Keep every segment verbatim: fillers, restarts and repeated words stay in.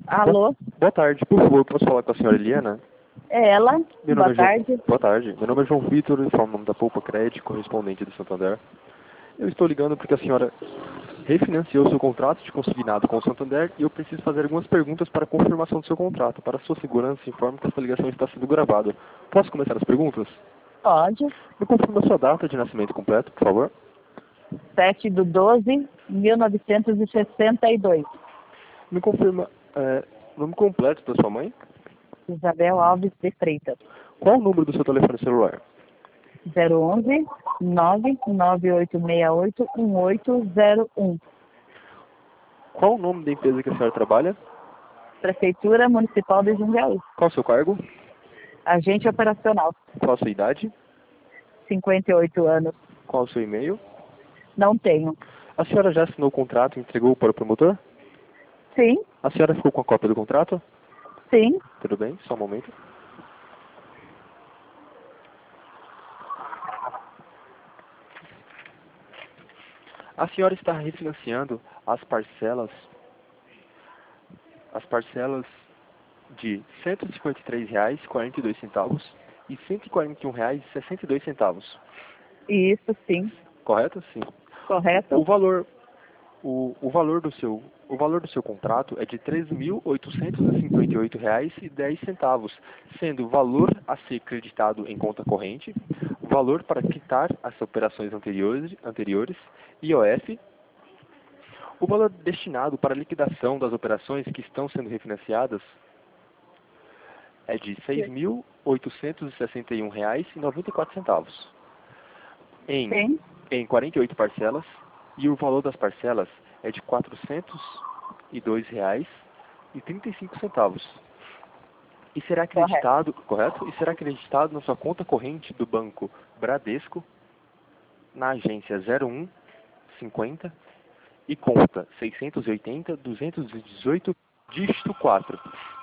Alô? Boa tarde, por favor, posso falar com a senhora Eliana? É ela? Meu Boa nome é João- tarde. Boa tarde, meu nome é João Vitor, eu falo o nome da Poupa Crédito, correspondente do Santander. Eu estou ligando porque a senhora refinanciou seu contrato de consignado com o Santander e eu preciso fazer algumas perguntas para a confirmação do seu contrato. Para sua segurança, informo que esta ligação está sendo gravada. Posso começar as perguntas? Pode. Me confirma a sua data de nascimento completo, por favor. sete de doze de mil novecentos e sessenta e dois. Me confirma é, o nome completo da sua mãe. Isabel Alves de Freitas. Qual o número do seu telefone celular? zero onze, nove nove oito seis oito, um oito zero um. Qual o nome da empresa que a senhora trabalha? Prefeitura Municipal de Jundiaí. Qual o seu cargo? Agente operacional. Qual a sua idade? cinquenta e oito anos. Qual o seu e-mail? Não tenho. A senhora já assinou o contrato e entregou para o promotor? Sim, A senhora ficou com a cópia do contrato? sim. Tudo bem, só um momento. A senhora está refinanciando as parcelas, as parcelas de cento e cinquenta e três reais e quarenta e dois centavos e cento e quarenta e um reais e sessenta e dois centavos. Isso, sim. Correto? Sim. Correto? O valor, o, o valor do seu, o valor do seu contrato é de treze mil oitocentos e cinquenta e oito reais e dez centavos, sendo o valor a ser creditado em conta corrente, o valor para quitar as operações anteriores, anteriores, I O F, o valor destinado para a liquidação das operações que estão sendo refinanciadas é de seis mil oitocentos e sessenta e um reais e noventa e quatro centavos. Em, Sim. em quarenta e oito parcelas, e o valor das parcelas é de quatrocentos e dois reais e trinta e cinco centavos. E será acreditado, correto? E será acreditado na sua conta corrente do banco Bradesco, na agência zero um cinquenta e conta seiscentos e oitenta, duzentos e dezoito, dígito quatro.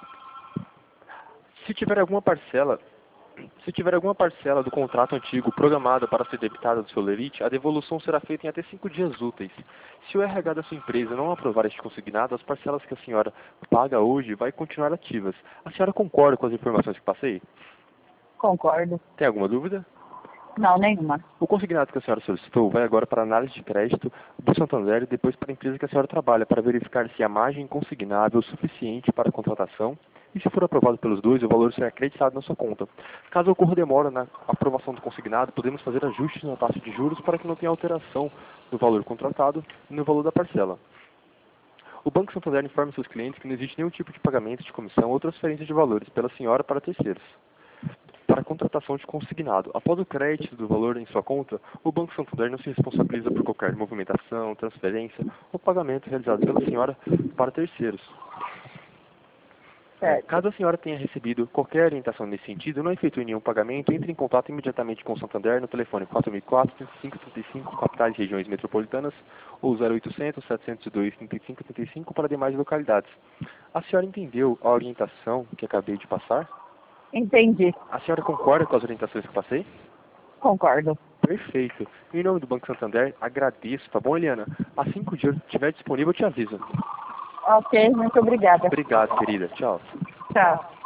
Se tiver alguma parcela, se tiver alguma parcela do contrato antigo programada para ser debitada do seu lerite, a devolução será feita em até cinco dias úteis. Se o R H da sua empresa não aprovar este consignado, as parcelas que a senhora paga hoje vai continuar ativas. A senhora concorda com as informações que passei? Concordo. Tem alguma dúvida? Não, nenhuma. O consignado que a senhora solicitou vai agora para a análise de crédito do Santander e depois para a empresa que a senhora trabalha, para verificar se a margem consignável é suficiente para a contratação e, se for aprovado pelos dois, o valor será acreditado na sua conta. Caso ocorra demora na aprovação do consignado, podemos fazer ajustes na taxa de juros para que não tenha alteração no valor contratado e no valor da parcela. O Banco Santander informa seus clientes que não existe nenhum tipo de pagamento de comissão ou transferência de valores pela senhora para terceiros para a contratação de consignado. Após o crédito do valor em sua conta, o Banco Santander não se responsabiliza por qualquer movimentação, transferência ou pagamento realizado pela senhora para terceiros. É, caso a senhora tenha recebido qualquer orientação nesse sentido, não efetue nenhum pagamento, entre em contato imediatamente com o Santander no telefone quatro mil e quatro, trinta e cinco, trinta e cinco, capitais e regiões metropolitanas, ou zero oitocentos, setecentos e dois, trinta e cinco, trinta e cinco para demais localidades. A senhora entendeu a orientação que acabei de passar? Entendi. A senhora concorda com as orientações que passei? Concordo. Perfeito. Em nome do Banco Santander, agradeço, tá bom, Eliana? Assim que o dinheiro estiver disponível, eu te aviso. Ok, muito obrigada. Obrigado, querida. Tchau. Tchau.